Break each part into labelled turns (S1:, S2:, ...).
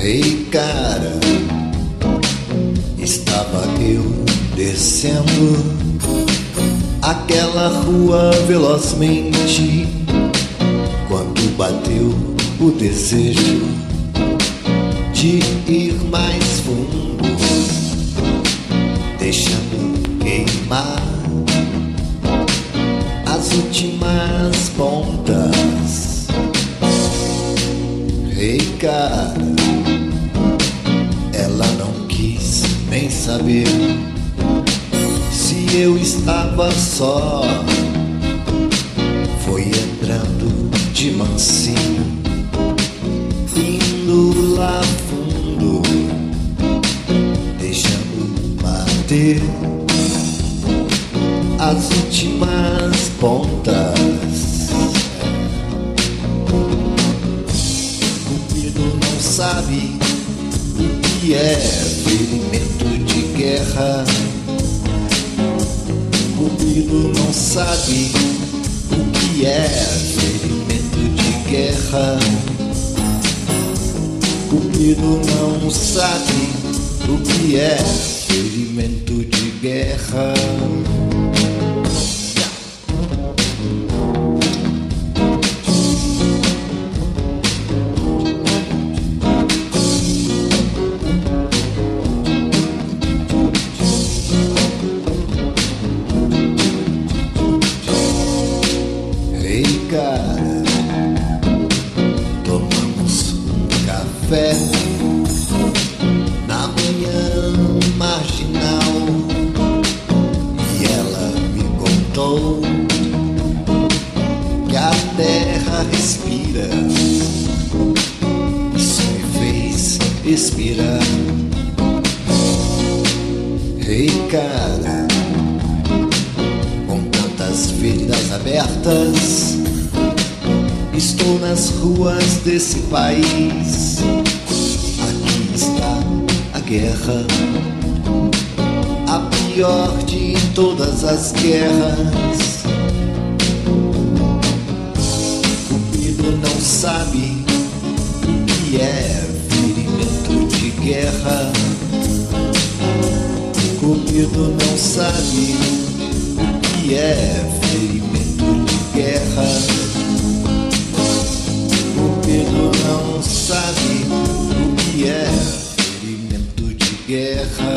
S1: Ei, cara, estava eu descendo aquela rua velozmente, quando bateu o desejo de ir mais fundo, deixando queimar as últimas pontas. Ei, cara, ela não quis nem saber se eu estava só. Foi entrando de mansinho, indo lá fundo, deixando bater as últimas pontas. Cupido não sabe o que é ferimento de guerra. Cupido não sabe o que é ferimento de guerra. Cupido não sabe o que é ferimento de guerra. Ei, cara, tomamos um café na manhã marginal e ela me contou que a terra respira. Isso me fez respirar. Ei, cara, com tantas feridas abertas, estou nas ruas desse país. Aqui está a guerra, a pior de todas as guerras. Cupido não sabe o que é ferimento de guerra. Cupido não sabe o que é ferimento de guerra. Cupido não sabe o que é ferimento de guerra.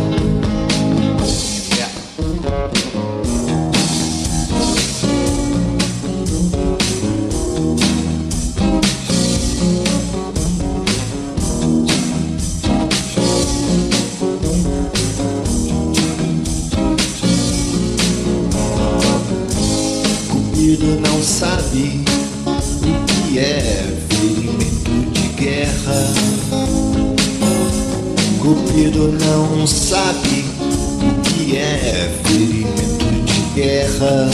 S1: Cupido não sabe o que é ferimento de guerra. Cupido não sabe o que é ferimento de guerra.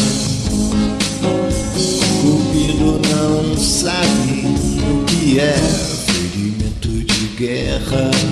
S1: Cupido não sabe o que é ferimento de guerra.